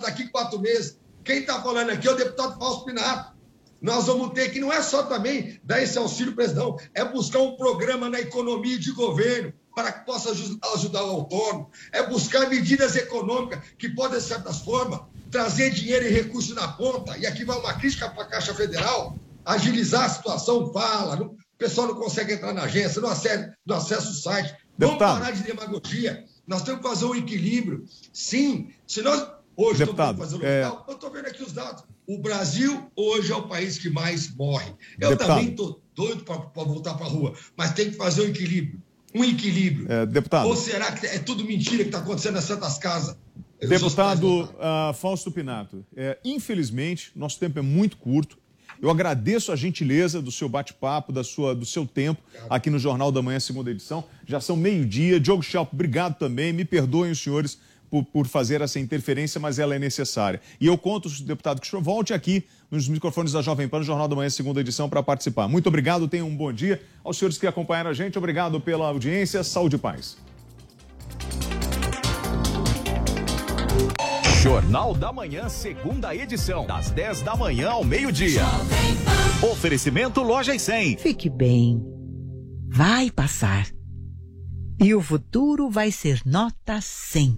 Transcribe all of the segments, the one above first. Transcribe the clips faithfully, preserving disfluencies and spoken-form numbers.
daqui quatro meses. Quem está falando aqui é o deputado Fausto Pinato. Nós vamos ter que, não é só também dar esse auxílio para eles, não, é buscar um programa na economia de governo para que possa ajudar o autônomo, é buscar medidas econômicas que podem, de certas formas, trazer dinheiro e recurso na ponta, e aqui vai uma crítica para a Caixa Federal, agilizar a situação, fala, não, o pessoal não consegue entrar na agência, não acessa, não acessa o site. Vamos Deputado. parar de demagogia, nós temos que fazer um equilíbrio. Sim, se nós hoje Deputado, estamos fazendo é... local, eu estou vendo aqui os dados. O Brasil hoje é o país que mais morre. Eu Deputado. também estou doido para voltar para a rua, mas tem que fazer um equilíbrio. Um equilíbrio. É, deputado. Ou será que é tudo mentira que está acontecendo nas Santas Casas? Deputado uh, Fausto Pinato, é, infelizmente, nosso tempo é muito curto. Eu agradeço a gentileza do seu bate-papo, da sua, do seu tempo aqui no Jornal da Manhã, segunda edição. Já são meio-dia. Diogo Schelp, obrigado também. Me perdoem os senhores por, por fazer essa interferência, mas ela é necessária. E eu conto, deputado, que o senhor volte aqui nos microfones da Jovem Pan, no Jornal da Manhã, segunda edição, para participar. Muito obrigado, tenham um bom dia. Aos senhores que acompanharam a gente, obrigado pela audiência. Saúde e paz. Jornal da Manhã, segunda edição, das dez da manhã ao meio-dia. Oferecimento Loja e cem. Fique bem. Vai passar. E o futuro vai ser nota cem.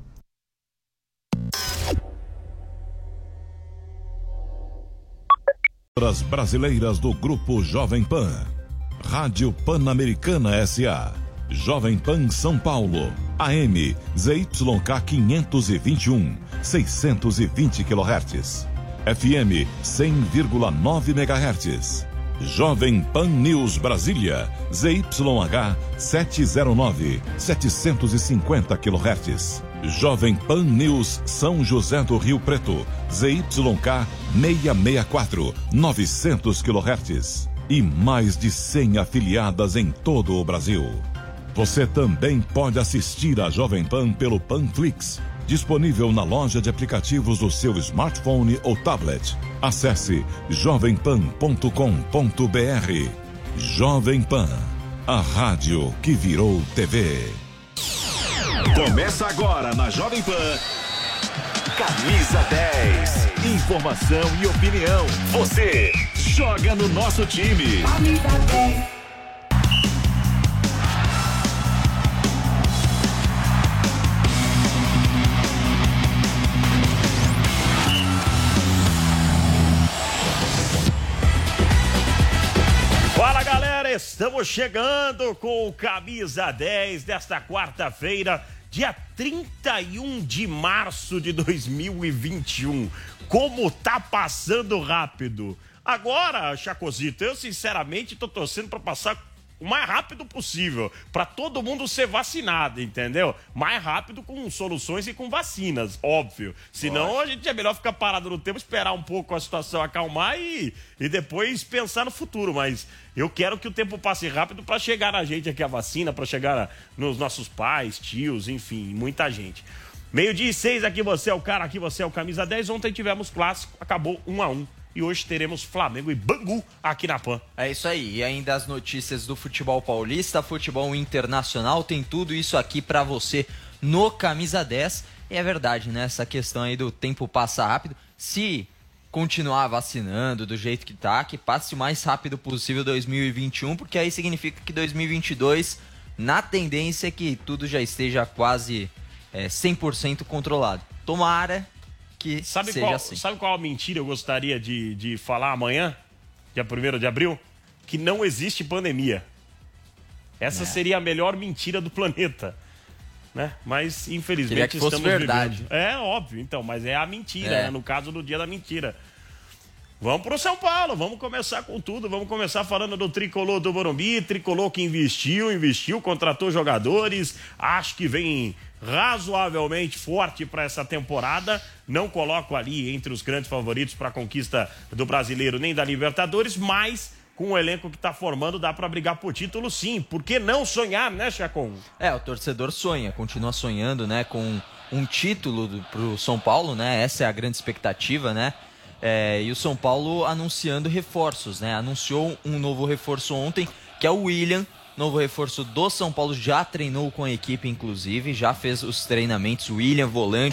As brasileiras do Grupo Jovem Pan. Rádio Pan-Americana S A Jovem Pan São Paulo, A M Z Y K quinhentos e vinte e um, seiscentos e vinte quilohertz, F M cem vírgula nove megahertz. Jovem Pan News Brasília, Z Y H setecentos e nove, setecentos e cinquenta quilohertz. Jovem Pan News São José do Rio Preto, Z Y K seiscentos e sessenta e quatro, novecentos quilohertz. E mais de cem afiliadas em todo o Brasil. Você também pode assistir a Jovem Pan pelo Panflix, disponível na loja de aplicativos do seu smartphone ou tablet. Acesse jovem pan ponto com ponto b r. Jovem Pan, a rádio que virou T V. Começa agora na Jovem Pan. Camisa dez. Informação e opinião. Você joga no nosso time. Camisa dez. Fala, galera, estamos chegando com o Camisa dez desta quarta-feira, dia trinta e um de março de dois mil e vinte e um. Como tá passando rápido. Agora, Chacozito, eu sinceramente tô torcendo para passar o mais rápido possível, para todo mundo ser vacinado, entendeu? Mais rápido com soluções e com vacinas, óbvio. Senão a gente é melhor ficar parado no tempo, esperar um pouco a situação acalmar e, e depois pensar no futuro. Mas eu quero que o tempo passe rápido para chegar na gente aqui a vacina, para chegar nos nossos pais, tios, enfim, muita gente. Meio-dia e seis, aqui você é o cara, aqui você é o Camisa dez. Ontem tivemos clássico, acabou um a um. E hoje teremos Flamengo e Bangu aqui na Pan. É isso aí. E ainda as notícias do futebol paulista, futebol internacional, tem tudo isso aqui pra você no Camisa dez. E é verdade, né? Essa questão aí do tempo passa rápido. Se continuar vacinando do jeito que tá, que passe o mais rápido possível dois mil e vinte e um, porque aí significa que dois mil e vinte e dois, na tendência, que tudo já esteja quase é, cem por cento controlado. Tomara que sabe seja qual, assim. Sabe qual mentira eu gostaria de, de falar amanhã, dia primeiro de abril? Que não existe pandemia. Essa é. seria a melhor mentira do planeta. Né? Mas, infelizmente, Queria que fosse estamos verdade. vivendo. É óbvio, então, mas é a mentira, É. né? No caso do dia da mentira. Vamos pro São Paulo, vamos começar com tudo, vamos começar falando do tricolor do Morumbi, tricolor que investiu, investiu, contratou jogadores, acho que vem razoavelmente forte para essa temporada, não coloco ali entre os grandes favoritos para a conquista do Brasileiro nem da Libertadores, mas com o elenco que está formando dá para brigar por título sim, por que não sonhar, né, Chacon? É, o torcedor sonha, continua sonhando, né, com um título do, pro São Paulo, né, essa é a grande expectativa, né, é, e o São Paulo anunciando reforços, né, anunciou um novo reforço ontem, que é o William, novo reforço do São Paulo, já treinou com a equipe, inclusive, já fez os treinamentos. O William, volante,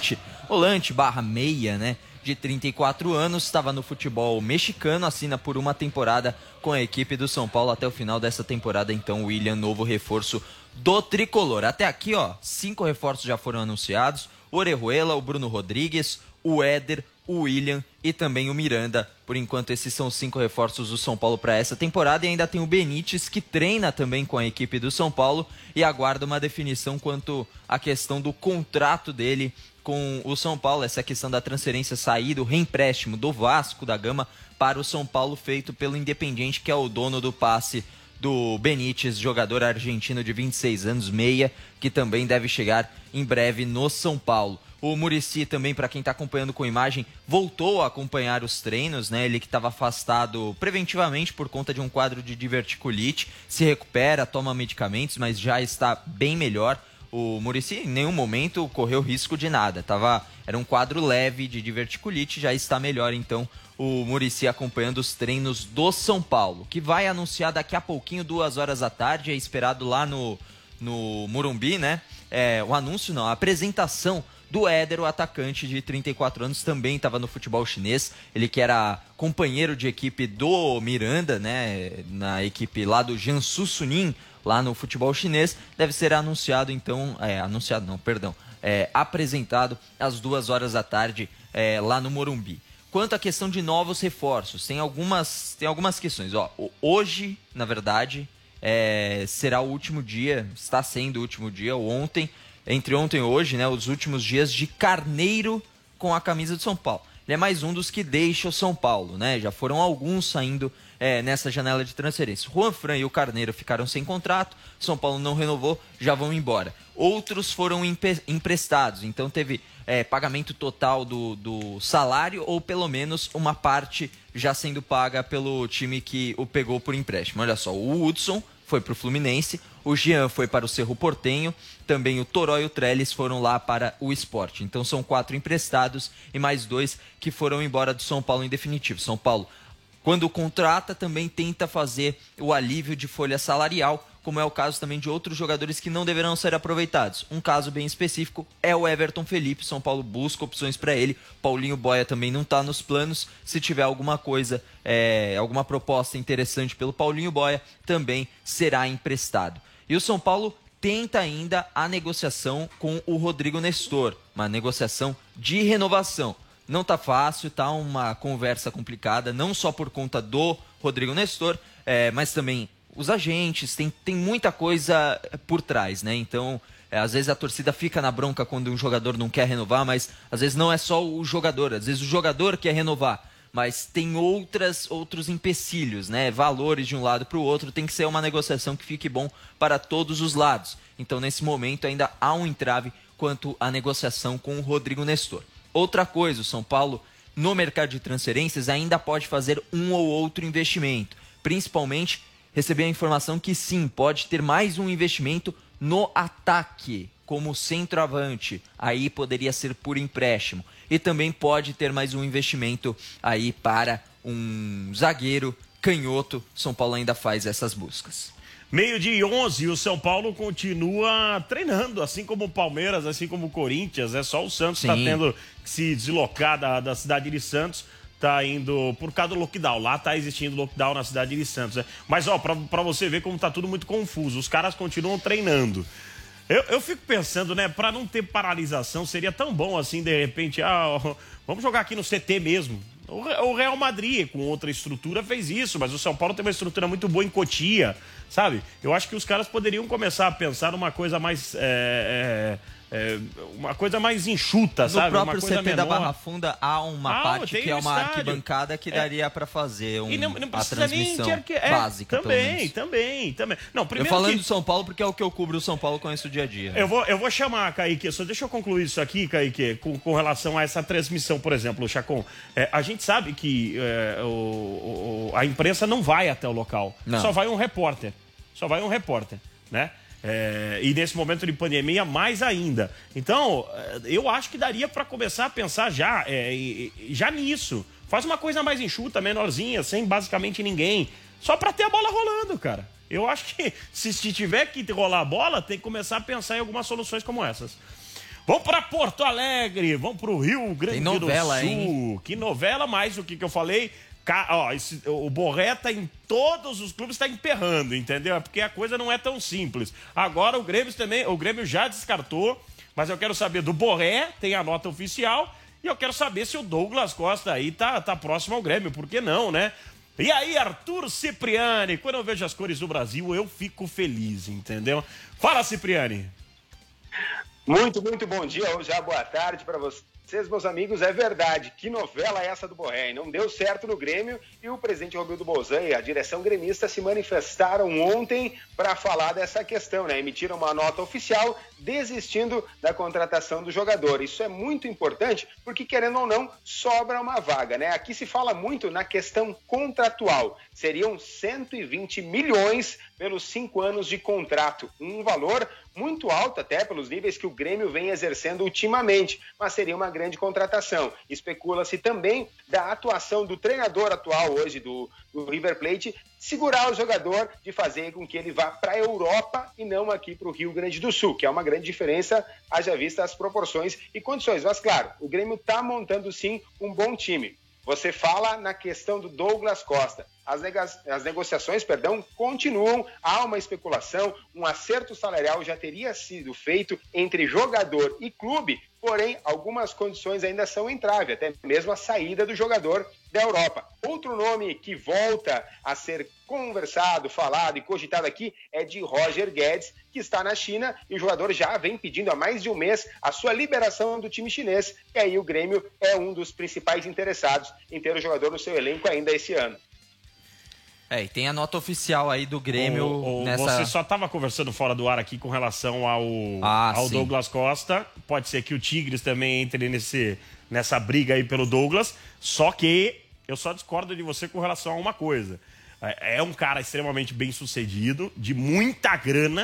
volante barra meia, né? De trinta e quatro anos, estava no futebol mexicano, assina por uma temporada com a equipe do São Paulo até o final dessa temporada. Então, o William, novo reforço do tricolor. Até aqui, ó, cinco reforços já foram anunciados: o Orejuela, o Bruno Rodrigues, o Éder, o William e também o Miranda. Por enquanto, esses são os cinco reforços do São Paulo para essa temporada. E ainda tem o Benítez, que treina também com a equipe do São Paulo e aguarda uma definição quanto à questão do contrato dele com o São Paulo. Essa questão da transferência, sair do reempréstimo do Vasco da Gama para o São Paulo, feito pelo Independiente, que é o dono do passe do Benítez, jogador argentino de vinte e seis anos, meia, que também deve chegar em breve no São Paulo. O Muricy também, para quem está acompanhando com imagem, voltou a acompanhar os treinos, né? Ele que estava afastado preventivamente por conta de um quadro de diverticulite, se recupera, toma medicamentos, mas já está bem melhor. O Muricy em nenhum momento correu risco de nada, tava, era um quadro leve de diverticulite, já está melhor. Então o Muricy acompanhando os treinos do São Paulo, que vai anunciar daqui a pouquinho, duas horas da tarde, é esperado lá no, no Morumbi, né? É, o anúncio não, a apresentação do Éder, o atacante de trinta e quatro anos, também estava no futebol chinês, ele que era companheiro de equipe do Miranda, né? Na equipe lá do Jiangsu Suning, lá no futebol chinês, deve ser anunciado então, é, anunciado não, perdão, é, apresentado às duas horas da tarde é, lá no Morumbi. Quanto à questão de novos reforços, tem algumas, tem algumas questões. Ó, hoje, na verdade, é, será o último dia, está sendo o último dia, ou ontem, entre ontem e hoje, né, os últimos dias de Carneiro com a camisa do São Paulo. Ele é mais um dos que deixa o São Paulo, né? Já foram alguns saindo é, nessa janela de transferência. Juan Fran e o Carneiro ficaram sem contrato, São Paulo não renovou, já vão embora. Outros foram emprestados, então teve é, pagamento total do, do salário, ou pelo menos uma parte já sendo paga pelo time que o pegou por empréstimo. Olha só, o Hudson foi para o Fluminense, o Jean foi para o Cerro Porteño, também o Toró e o Trellis foram lá para o Sport. Então são quatro emprestados e mais dois que foram embora do São Paulo em definitivo. São Paulo, quando contrata, também tenta fazer o alívio de folha salarial, como é o caso também de outros jogadores que não deverão ser aproveitados. Um caso bem específico é o Everton Felipe. São Paulo busca opções para ele. Paulinho Boia também não está nos planos. Se tiver alguma coisa, é, alguma proposta interessante pelo Paulinho Boia, também será emprestado. E o São Paulo tenta ainda a negociação com o Rodrigo Nestor, uma negociação de renovação. Não tá fácil, tá uma conversa complicada, não só por conta do Rodrigo Nestor, é, mas também os agentes, tem, tem muita coisa por trás, né? Então, é, às vezes a torcida fica na bronca quando um jogador não quer renovar, mas às vezes não é só o jogador, às vezes o jogador quer renovar, mas tem outras, outros empecilhos, né? Valores de um lado para o outro, tem que ser uma negociação que fique bom para todos os lados. Então, nesse momento, ainda há um entrave quanto à negociação com o Rodrigo Nestor. Outra coisa, o São Paulo, no mercado de transferências, ainda pode fazer um ou outro investimento. Principalmente, receber a informação que sim, pode ter mais um investimento no ataque, como centroavante. Aí poderia ser por empréstimo. E também pode ter mais um investimento aí para um zagueiro canhoto. São Paulo ainda faz essas buscas. Meio-dia e onze, o São Paulo continua treinando, assim como o Palmeiras, assim como o Corinthians. É só o Santos que está tendo que se deslocar da, da cidade de Santos. Tá indo por causa do lockdown. Lá tá existindo lockdown na cidade de Santos. Né? Mas, ó, pra, pra você ver como tá tudo muito confuso. Os caras continuam treinando. Eu, eu fico pensando, né, pra não ter paralisação, seria tão bom assim, de repente, ah, ó, vamos jogar aqui no C T mesmo. O Real Madrid, com outra estrutura, fez isso, mas o São Paulo tem uma estrutura muito boa em Cotia, sabe? Eu acho que os caras poderiam começar a pensar numa coisa mais... É, é, é, uma coisa mais enxuta, no sabe? No próprio uma coisa C T menor. da Barra Funda há uma ah, parte que é uma estádio. arquibancada que daria é. para fazer um, e não, não a transmissão nem de... é, básica, também, também, também. Não, primeiro eu falando que... do São Paulo porque é o que eu cubro o São Paulo, conheço o dia a dia. Eu vou, eu vou chamar, Kaique, só deixa eu concluir isso aqui, Kaique, com, com relação a essa transmissão, por exemplo, Chacon. É, a gente sabe que é, o, o, a imprensa não vai até o local, não. Só vai um repórter, só vai um repórter, né? É, e nesse momento de pandemia, mais ainda. Então, eu acho que daria para começar a pensar já, é, já nisso. Faz uma coisa mais enxuta, menorzinha, sem basicamente ninguém. Só para ter a bola rolando, cara. Eu acho que se, se tiver que rolar a bola, tem que começar a pensar em algumas soluções como essas. Vamos para Porto Alegre, vamos para o Rio Grande Tem novela, do Sul. Hein? Que novela, mais o que, que eu falei? Ca... Ó, esse... O Borré tá em todos os clubes, tá emperrando, entendeu? É porque a coisa não é tão simples. Agora o Grêmio também, o Grêmio já descartou, mas eu quero saber do Borré, tem a nota oficial, e eu quero saber se o Douglas Costa aí tá, tá próximo ao Grêmio, por que não, né? E aí, Arthur Cipriani, quando eu vejo as cores do Brasil, eu fico feliz, entendeu? Fala, Cipriani. Muito, muito bom dia, ou já boa tarde para vocês, meus amigos. É verdade, que novela é essa do Borré? Não deu certo no Grêmio e o presidente Romildo Bolzan e a direção gremista se manifestaram ontem para falar dessa questão, né? Emitiram uma nota oficial desistindo da contratação do jogador. Isso é muito importante porque, querendo ou não, sobra uma vaga, né? Aqui se fala muito na questão contratual. Seriam cento e vinte milhões pelos cinco anos de contrato. Um valor muito alto até pelos níveis que o Grêmio vem exercendo ultimamente, mas seria uma grande contratação. Especula-se também da atuação do treinador atual hoje do, do River Plate, segurar o jogador de fazer com que ele vá para a Europa e não aqui para o Rio Grande do Sul, que é uma grande diferença, haja vista as proporções e condições. Mas claro, o Grêmio está montando sim um bom time. Você fala na questão do Douglas Costa. As, nega- as negociações, perdão, continuam. Há uma especulação, um acerto salarial já teria sido feito entre jogador e clube, porém, algumas condições ainda são entrave, até mesmo a saída do jogador da Europa. Outro nome que volta a ser conversado, falado e cogitado aqui é de Roger Guedes, que está na China, e o jogador já vem pedindo há mais de um mês a sua liberação do time chinês, e aí o Grêmio é um dos principais interessados em ter o jogador no seu elenco ainda esse ano. É, e tem a nota oficial aí do Grêmio o, o, nessa... Você só estava conversando fora do ar aqui com relação ao, ah, ao sim. Douglas Costa. Pode ser que o Tigres também entre nesse, nessa briga aí pelo Douglas. Só que eu só discordo de você com relação a uma coisa. É, é um cara extremamente bem sucedido, de muita grana,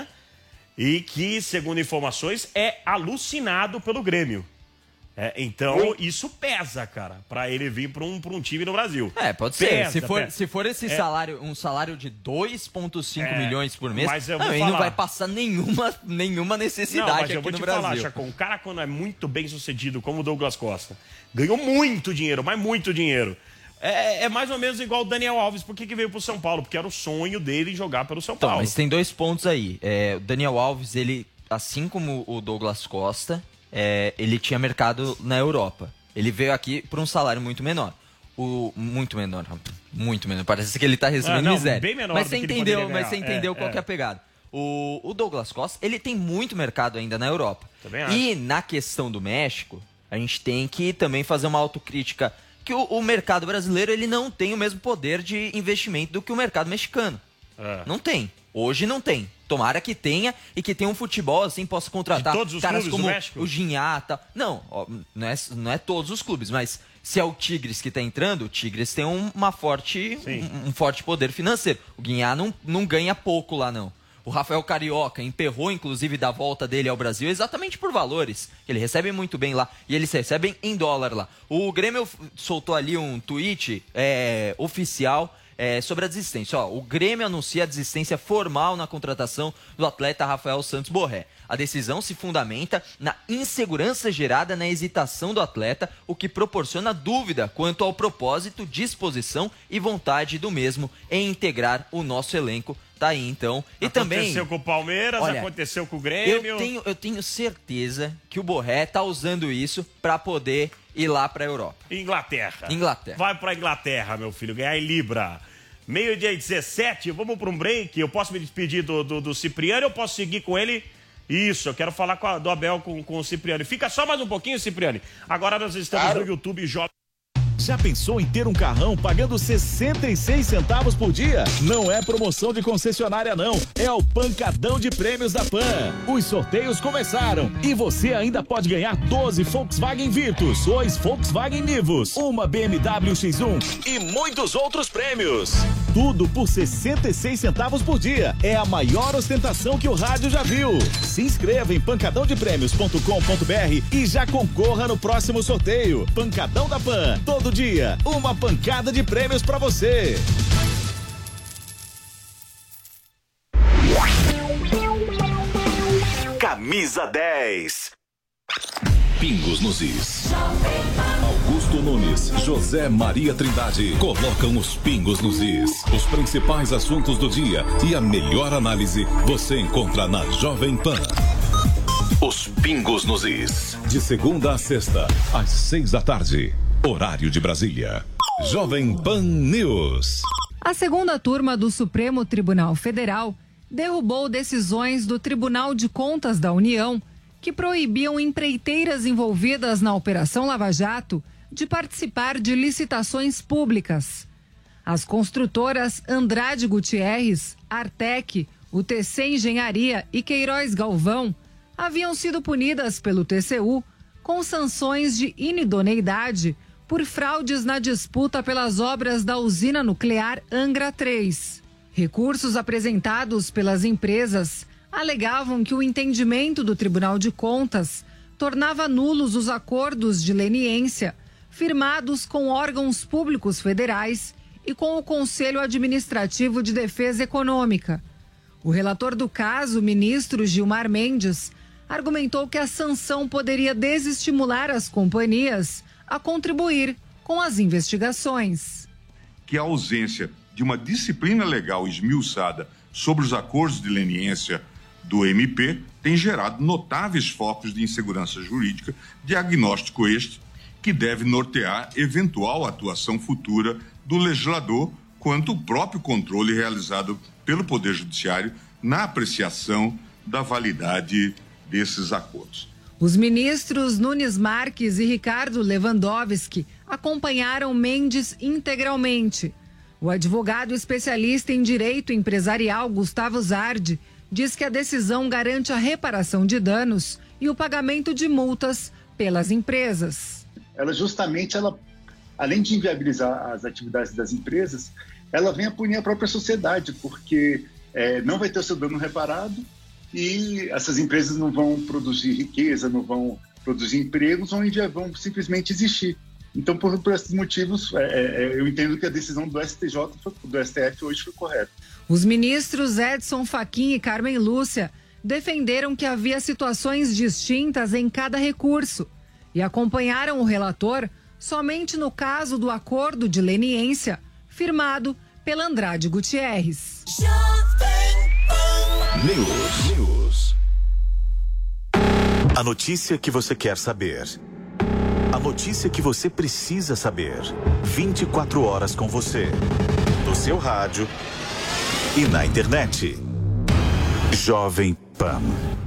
e que, segundo informações, é alucinado pelo Grêmio. É, então, isso pesa, cara, pra ele vir pra um, pra um time no Brasil. É, pode pesa, ser. Se for, pesa. se for esse é. salário, um salário de dois vírgula cinco É, milhões por mês, mas eu vou não, ele falar. não vai passar nenhuma, nenhuma necessidade Não, mas aqui eu vou no te Brasil. falar, Chacon, o cara quando é muito bem sucedido, como o Douglas Costa, ganhou muito dinheiro, mas muito dinheiro. É, é mais ou menos igual o Daniel Alves. Por que, que veio pro São Paulo? Porque era o sonho dele jogar pelo São Então, Paulo. mas tem dois pontos aí. É, o Daniel Alves, ele, assim como o Douglas Costa, é, ele tinha mercado na Europa. Ele veio aqui por um salário muito menor. O, muito menor, muito menor. Parece que ele tá recebendo ah, não, miséria. Bem menor mas do você que ele entendeu, poderia mas você ganhar. entendeu é, qual é. que é a pegada. O, o Douglas Costa, ele tem muito mercado ainda na Europa. Também acho. E na questão do México, a gente tem que também fazer uma autocrítica que o, o mercado brasileiro, ele não tem o mesmo poder de investimento do que o mercado mexicano. É. Não tem. Hoje não tem. Tomara que tenha e que tenha um futebol assim, possa contratar De todos os caras clubes como do México? o Ginhá e tal. Não, ó, não é, não é todos os clubes, mas se é o Tigres que tá entrando, o Tigres tem um, uma forte, um, um forte poder financeiro. O Ginhá não, não ganha pouco lá, não. O Rafael Carioca emperrou, inclusive, da volta dele ao Brasil exatamente por valores. Ele recebe muito bem lá e eles recebem em dólar lá. O Grêmio soltou ali um tweet é, oficial é, sobre a desistência. Ó, o Grêmio anuncia a desistência formal na contratação do atleta Rafael Santos Borré. A decisão se fundamenta na insegurança gerada na hesitação do atleta, o que proporciona dúvida quanto ao propósito, disposição e vontade do mesmo em integrar o nosso elenco. Tá aí, então. E aconteceu também... Aconteceu com o Palmeiras, olha, aconteceu com o Grêmio. Eu tenho, eu tenho certeza que o Borré tá usando isso para poder ir lá pra Europa. Inglaterra. Inglaterra. Vai pra Inglaterra, meu filho, ganhar em Libra. Meio-dia e dezessete, vamos pra um break. Eu posso me despedir do, do, do Cipriani ou posso seguir com ele? Isso, eu quero falar com a, do Abel com, com o Cipriani. Fica só mais um pouquinho, Cipriani. Agora nós estamos claro. no YouTube Jovem. Já pensou em ter um carrão pagando sessenta e seis centavos por dia? Não é promoção de concessionária não, é o pancadão de prêmios da Pan. Os sorteios começaram e você ainda pode ganhar doze Volkswagen Virtus, dois Volkswagen Nivus, uma B M W X um e muitos outros prêmios. Tudo por sessenta e seis centavos por dia. É a maior ostentação que o rádio já viu. Se inscreva em pancadão de prêmios ponto com ponto b r e já concorra no próximo sorteio. Pancadão da Pan, todo dia, uma pancada de prêmios pra você. Camisa dez. Pingos nos is. Augusto Nunes, José Maria Trindade colocam os pingos nos is. Os principais assuntos do dia e a melhor análise você encontra na Jovem Pan. Os pingos nos is. De segunda a sexta, às seis da tarde. Horário de Brasília. Jovem Pan News. A segunda turma do Supremo Tribunal Federal derrubou decisões do Tribunal de Contas da União que proibiam empreiteiras envolvidas na Operação Lava Jato de participar de licitações públicas. As construtoras Andrade Gutierrez, Artec, U T C Engenharia e Queiroz Galvão haviam sido punidas pelo T C U com sanções de inidoneidade por fraudes na disputa pelas obras da usina nuclear Angra três. Recursos apresentados pelas empresas alegavam que o entendimento do Tribunal de Contas tornava nulos os acordos de leniência firmados com órgãos públicos federais e com o Conselho Administrativo de Defesa Econômica. O relator do caso, ministro Gilmar Mendes, argumentou que a sanção poderia desestimular as companhias a contribuir com as investigações. Que a ausência de uma disciplina legal esmiuçada sobre os acordos de leniência do M P tem gerado notáveis focos de insegurança jurídica, diagnóstico este que deve nortear eventual atuação futura do legislador quanto ao próprio controle realizado pelo Poder Judiciário na apreciação da validade desses acordos. Os ministros Nunes Marques e Ricardo Lewandowski acompanharam Mendes integralmente. O advogado especialista em direito empresarial Gustavo Zardi diz que a decisão garante a reparação de danos e o pagamento de multas pelas empresas. Ela justamente, ela, além de inviabilizar as atividades das empresas, ela vem a punir a própria sociedade, porque é, não vai ter o seu dano reparado e essas empresas não vão produzir riqueza, não vão produzir empregos, vão, vão simplesmente existir. Então, por, por esses motivos, é, é, eu entendo que a decisão do S T J, do S T F hoje foi correta. Os ministros Edson Fachin e Carmen Lúcia defenderam que havia situações distintas em cada recurso e acompanharam o relator somente no caso do acordo de leniência firmado pela Andrade Gutierrez. News. News. A notícia que você quer saber. A notícia que você precisa saber. vinte e quatro horas com você. No seu rádio e na internet. Jovem Pan.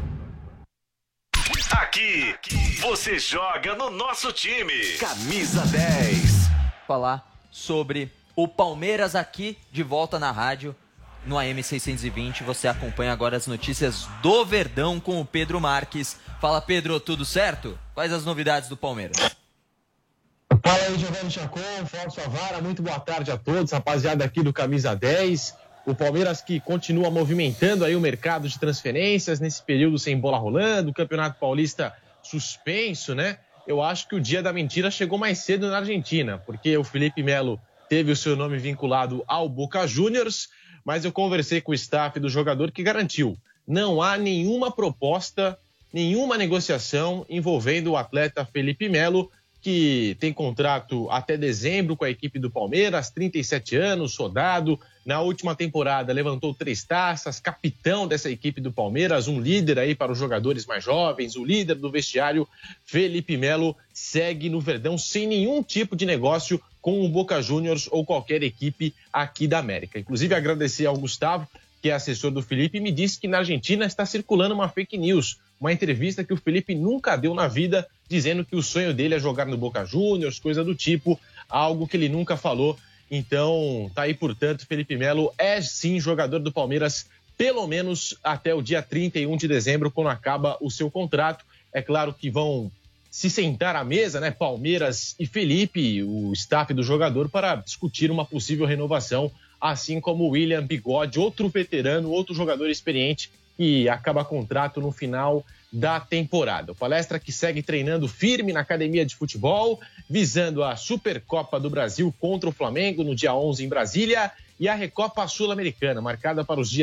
Aqui, você joga no nosso time. Camisa dez. Falar sobre o Palmeiras aqui, de volta na rádio, no A M seiscentos e vinte. Você acompanha agora as notícias do Verdão com o Pedro Marques. Fala, Pedro, tudo certo? Quais as novidades do Palmeiras? Fala aí, Giovanni Chacon, Fausto Favara, muito boa tarde a todos, rapaziada aqui do Camisa dez. O Palmeiras que continua movimentando aí o mercado de transferências nesse período sem bola rolando, o Campeonato Paulista suspenso, né? Eu acho que o dia da mentira chegou mais cedo na Argentina, porque o Felipe Melo teve o seu nome vinculado ao Boca Juniors, mas eu conversei com o staff do jogador que garantiu, não há nenhuma proposta, nenhuma negociação envolvendo o atleta Felipe Melo, que tem contrato até dezembro com a equipe do Palmeiras, trinta e sete anos, soldado. Na última temporada levantou três taças, capitão dessa equipe do Palmeiras, um líder aí para os jogadores mais jovens, o líder do vestiário. Felipe Melo segue no Verdão sem nenhum tipo de negócio com o Boca Juniors ou qualquer equipe aqui da América. Inclusive agradecer ao Gustavo, que é assessor do Felipe, e me disse que na Argentina está circulando uma fake news, uma entrevista que o Felipe nunca deu na vida, dizendo que o sonho dele é jogar no Boca Juniors, coisa do tipo, algo que ele nunca falou. Então, tá aí, portanto, Felipe Melo é sim jogador do Palmeiras, pelo menos até o dia trinta e um de dezembro, quando acaba o seu contrato. É claro que vão se sentar à mesa, né, Palmeiras e Felipe, o staff do jogador, para discutir uma possível renovação, assim como o William Bigode, outro veterano, outro jogador experiente, que acaba contrato no final da temporada. O Palestra que segue treinando firme na academia de futebol, visando a Supercopa do Brasil contra o Flamengo no dia onze em Brasília e a Recopa Sul-Americana, marcada para os dias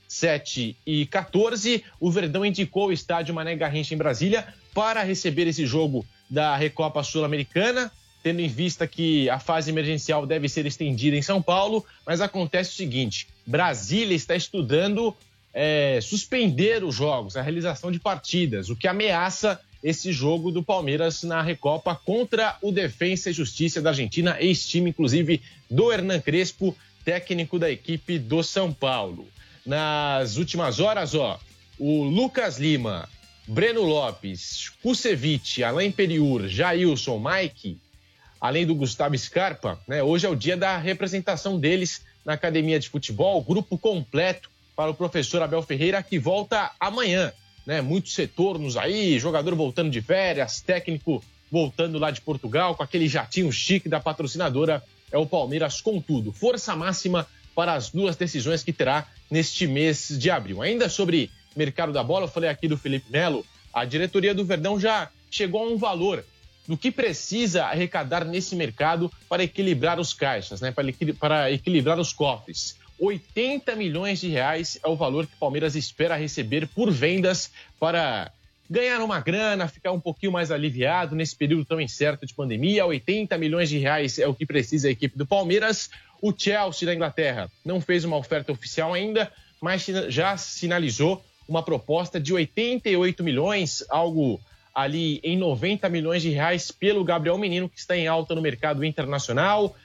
sete e quatorze. O Verdão indicou o estádio Mané Garrincha em Brasília para receber esse jogo da Recopa Sul-Americana, tendo em vista que a fase emergencial deve ser estendida em São Paulo, mas acontece o seguinte, Brasília está estudando é, suspender os jogos, a realização de partidas, o que ameaça esse jogo do Palmeiras na Recopa contra o Defensa e Justiça da Argentina, ex-time, inclusive, do Hernan Crespo, técnico da equipe do São Paulo. Nas últimas horas, ó, o Lucas Lima, Breno Lopes, Kusevich, Alain Periur, Jailson, Mike, além do Gustavo Scarpa, né, hoje é o dia da representação deles na Academia de Futebol, grupo completo para o professor Abel Ferreira, que volta amanhã. Né, muitos retornos aí, jogador voltando de férias, técnico voltando lá de Portugal, com aquele jatinho chique da patrocinadora, é o Palmeiras com tudo. Força máxima para as duas decisões que terá neste mês de abril. Ainda sobre mercado da bola, eu falei aqui do Felipe Melo, a diretoria do Verdão já chegou a um valor do que precisa arrecadar nesse mercado para equilibrar os caixas, né, para, equil- para equilibrar os cofres. oitenta milhões de reais é o valor que o Palmeiras espera receber por vendas para ganhar uma grana, ficar um pouquinho mais aliviado nesse período tão incerto de pandemia. oitenta milhões de reais é o que precisa a equipe do Palmeiras. O Chelsea da Inglaterra não fez uma oferta oficial ainda, mas já sinalizou uma proposta de oitenta e oito milhões, algo ali em noventa milhões de reais pelo Gabriel Menino, que está em alta no mercado internacional.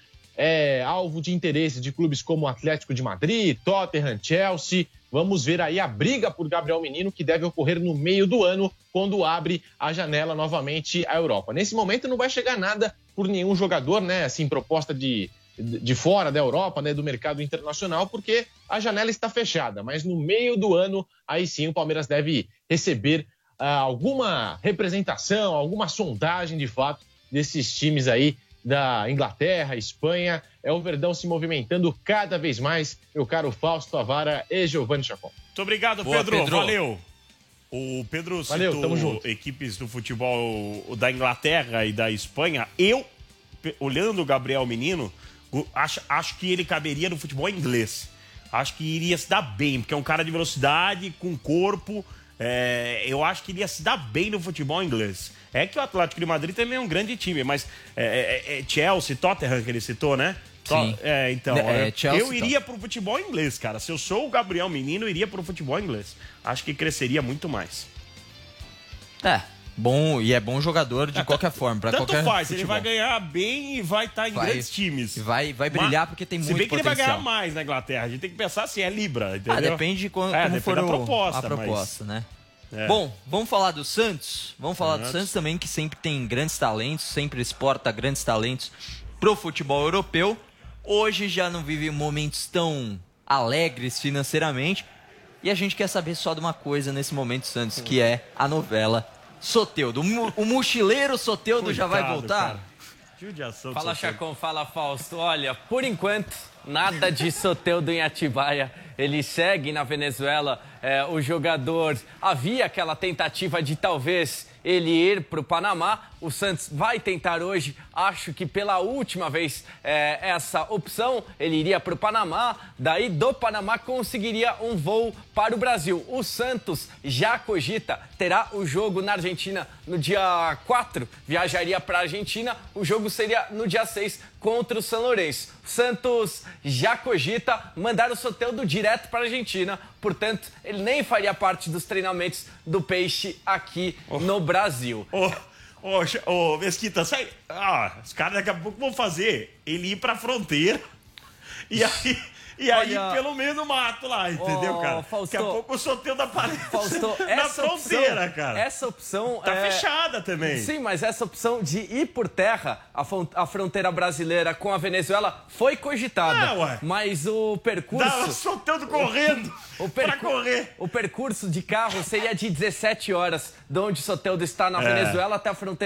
É alvo de interesse de clubes como o Atlético de Madrid, Tottenham, Chelsea. Vamos ver aí a briga por Gabriel Menino, que deve ocorrer no meio do ano, quando abre a janela novamente à Europa. Nesse momento não vai chegar nada por nenhum jogador, né? Assim, proposta de, de fora da Europa, né? Do mercado internacional, porque a janela está fechada. Mas no meio do ano, aí sim o Palmeiras deve receber uh, alguma representação, alguma sondagem de fato desses times aí da Inglaterra, Espanha. É o Verdão se movimentando cada vez mais, meu caro Fausto Avara e Giovanni Chacon. Muito obrigado, Boa, Pedro. Pedro. Valeu. O Pedro Valeu, citou tamo junto. equipes do futebol da Inglaterra e da Espanha. Eu, olhando o Gabriel Menino, acho, acho que ele caberia no futebol inglês. Acho que iria se dar bem, porque é um cara de velocidade, com corpo. É, eu acho que iria se dar bem no futebol inglês. É que o Atlético de Madrid também é um grande time, mas é, é, é Chelsea, Tottenham que ele citou, né? Sim. É, então, É, é, Chelsea, eu iria pro futebol inglês, cara. Se eu sou o Gabriel Menino, eu iria pro futebol inglês. Acho que cresceria muito mais. É, bom, e é bom jogador de É, qualquer forma, pra Tanto qualquer faz, futebol. ele vai ganhar bem e vai estar em Vai- grandes times. Vai, vai brilhar porque tem Se muito bem que potencial. ele vai ganhar mais na Inglaterra. A gente tem que pensar assim, é Libra, entendeu? Ah, depende de quando, é, como depende for da o- proposta, a proposta, mas... né? É. Bom, vamos falar do Santos. Vamos falar Santos. do Santos também, que sempre tem grandes talentos, sempre exporta grandes talentos pro futebol europeu. Hoje já não vive momentos tão alegres financeiramente. E a gente quer saber só de uma coisa nesse momento, Santos, que é a novela Soteldo. O mo- O mochileiro Soteldo já vai Coitado, voltar? cara. Judiação de Fala, Soteldo. Chacon, fala, Fausto. Olha, por enquanto, nada de Soteldo em Atibaia. Ele segue na Venezuela. É, o jogador, havia aquela tentativa de talvez ele ir para o Panamá. O Santos vai tentar hoje, acho que pela última vez, é, essa opção. Ele iria para o Panamá, daí do Panamá conseguiria um voo para o Brasil. O Santos já cogita, terá o jogo na Argentina no dia quatro, viajaria para a Argentina. O jogo seria no dia seis contra o São Lourenço. O Santos já cogita mandar o Soteldo direto para a Argentina, portanto, ele nem faria parte dos treinamentos do Peixe aqui Oh. no Brasil. Ô, ô, Cha- ô, Mesquita, sai. Ah, os caras daqui a pouco vão fazer ele ir pra fronteira. E aí, e aí Olha- pelo meio do mato lá, entendeu, Ô, cara? Fausto- Daqui a pouco o Soteldo aparece Fausto, na essa fronteira, opção, cara. Essa opção Tá é... fechada também. Sim, mas essa opção de ir por terra, a, fron- a fronteira brasileira com a Venezuela, foi cogitada. Ah, ué. Mas o percurso... Dá o Soteldo correndo O pra percu- correr. O percurso de carro seria de dezessete horas, de onde Soteldo está na É. Venezuela até a fronteira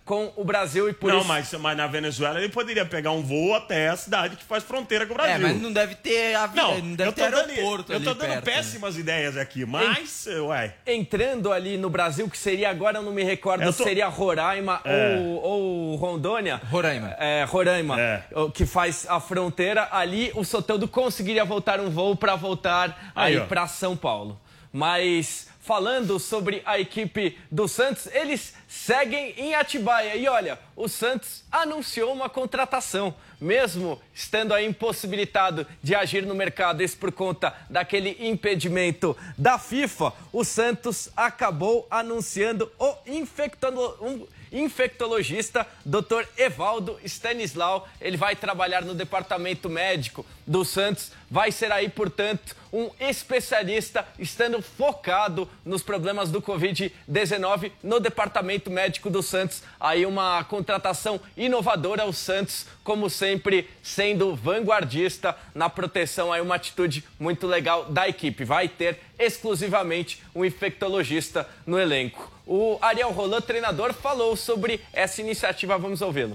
com o Brasil e por não, isso... mas, mas na Venezuela ele poderia pegar um voo até a cidade que faz fronteira com o Brasil. É, mas não deve ter avião, não, não deve eu tô ter dando, aeroporto Eu tô ali dando perto, péssimas né? ideias aqui, mas, en... ué... Entrando ali no Brasil, que seria agora, eu não me recordo, tô... se seria Roraima é. ou, ou Rondônia. Roraima. É, Roraima, é. que faz a fronteira. Ali o Soteldo conseguiria voltar um voo para voltar aí, aí para São Paulo. Mas... Falando sobre a equipe do Santos, eles seguem em Atibaia. E olha, o Santos anunciou uma contratação. Mesmo estando aí impossibilitado de agir no mercado, isso por conta daquele impedimento da FIFA, o Santos acabou anunciando o infectolo... um infectologista doutor Evaldo Stanislau. Ele vai trabalhar no departamento médico do Santos, vai ser aí, portanto, um especialista estando focado nos problemas do covid dezenove no departamento médico do Santos. Aí uma contratação inovadora, o Santos, como sempre, sendo vanguardista na proteção, aí uma atitude muito legal da equipe. Vai ter exclusivamente um infectologista no elenco. O Ariel Roland, treinador, falou sobre essa iniciativa. Vamos ouvi-lo.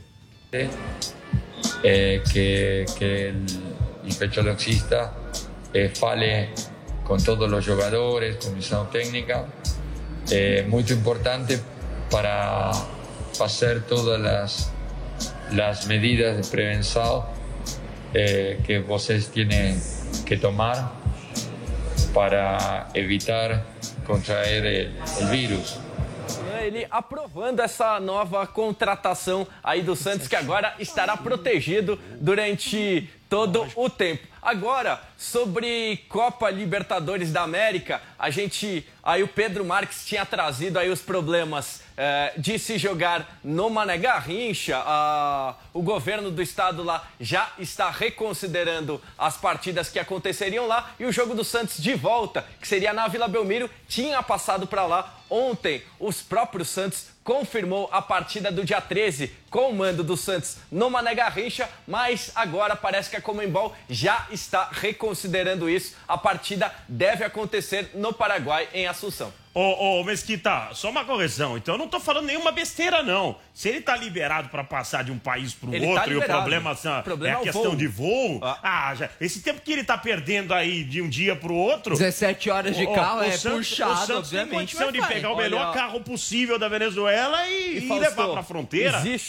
Eh, que, que el infectologista eh, fale con todos los jugadores, comisión técnica, eh, muy importante para hacer todas las, las medidas de prevención eh, que ustedes tienen que tomar para evitar contraer el, el virus. Ele aprovando essa nova contratação aí do Santos, que agora estará protegido durante todo o tempo. Agora, sobre Copa Libertadores da América, a gente, aí o Pedro Marques tinha trazido aí os problemas eh, de se jogar no Mané Garrincha. Ah, o governo do estado lá já está reconsiderando as partidas que aconteceriam lá, e o jogo do Santos de volta, que seria na Vila Belmiro, tinha passado para lá. Ontem, os próprios Santos confirmou a partida do dia treze com o mando do Santos no Mané Garrincha, mas agora parece que a Conmebol já está reconsiderando isso. A partida deve acontecer no Paraguai, em Assunção. Ô, ô, Mesquita, só uma correção. Então eu não tô falando nenhuma besteira, não. Se ele tá liberado para passar de um país pro ele outro tá e o problema, o problema é a questão voo. de voo, ah. ah, já, esse tempo que ele tá perdendo aí de um dia pro outro... dezessete horas de carro, o, é Santos, puxado, o Santos obviamente. tem condição de pegar o melhor Olha, carro possível da Venezuela e, e, e levar pra fronteira. Existe